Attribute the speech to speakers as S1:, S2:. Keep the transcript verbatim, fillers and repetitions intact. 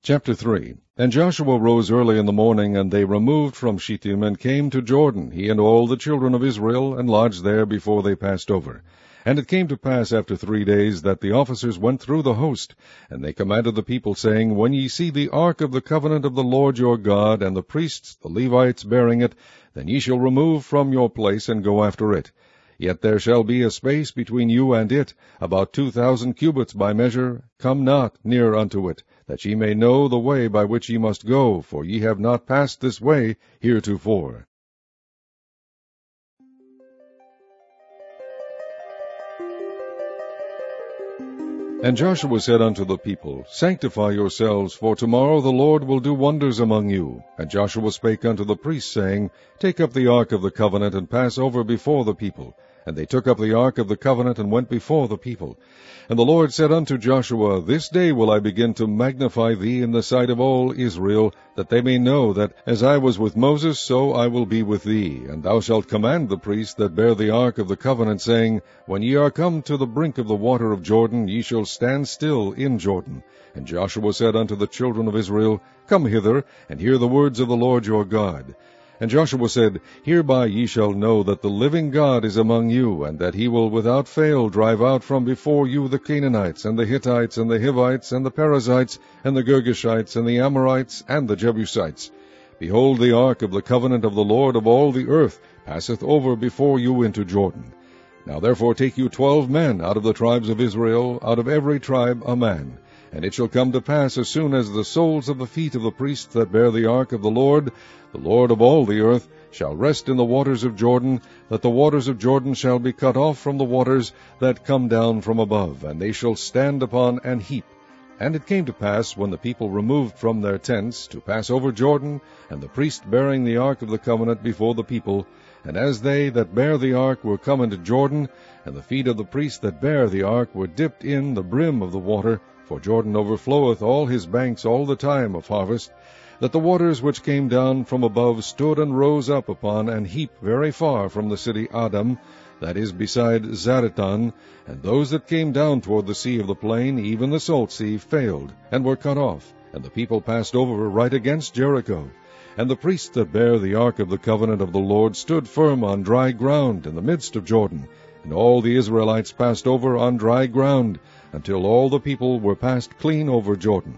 S1: Chapter three. And Joshua rose early in the morning, and they removed from Shittim, and came to Jordan, he and all the children of Israel, and lodged there before they passed over. And it came to pass after three days that the officers went through the host, and they commanded the people, saying, When ye see the ark of the covenant of the Lord your God, and the priests, the Levites, bearing it, then ye shall remove from your place, and go after it. Yet there shall be a space between you and it, about two thousand cubits by measure. Come not near unto it, that ye may know the way by which ye must go, for ye have not passed this way heretofore. And Joshua said unto the people, Sanctify yourselves, for tomorrow the Lord will do wonders among you. And Joshua spake unto the priests, saying, Take up the ark of the covenant, and pass over before the people. And they took up the ark of the covenant, and went before the people. And the Lord said unto Joshua, This day will I begin to magnify thee in the sight of all Israel, that they may know that as I was with Moses, so I will be with thee. And thou shalt command the priests that bear the ark of the covenant, saying, When ye are come to the brink of the water of Jordan, ye shall stand still in Jordan. And Joshua said unto the children of Israel, Come hither, and hear the words of the Lord your God. And Joshua said, Hereby ye shall know that the living God is among you, and that he will without fail drive out from before you the Canaanites, and the Hittites, and the Hivites, and the Perizzites, and the Girgashites, and the Amorites, and the Jebusites. Behold, the ark of the covenant of the Lord of all the earth passeth over before you into Jordan. Now therefore take you twelve men out of the tribes of Israel, out of every tribe a man. And it shall come to pass, as soon as the soles of the feet of the priests that bear the ark of the Lord, the Lord of all the earth, shall rest in the waters of Jordan, that the waters of Jordan shall be cut off from the waters that come down from above, and they shall stand upon an heap. And it came to pass, when the people removed from their tents, to pass over Jordan, and the priest bearing the ark of the covenant before the people, and as they that bear the ark were come into Jordan, and the feet of the priests that bear the ark were dipped in the brim of the water, for Jordan overfloweth all his banks all the time of harvest, that the waters which came down from above stood and rose up upon an heap very far from the city Adam, that is beside Zaretan, and those that came down toward the sea of the plain, even the salt sea, failed, and were cut off, and the people passed over right against Jericho. And the priests that bear the ark of the covenant of the Lord stood firm on dry ground in the midst of Jordan, and all the Israelites passed over on dry ground, until all the people were passed clean over Jordan.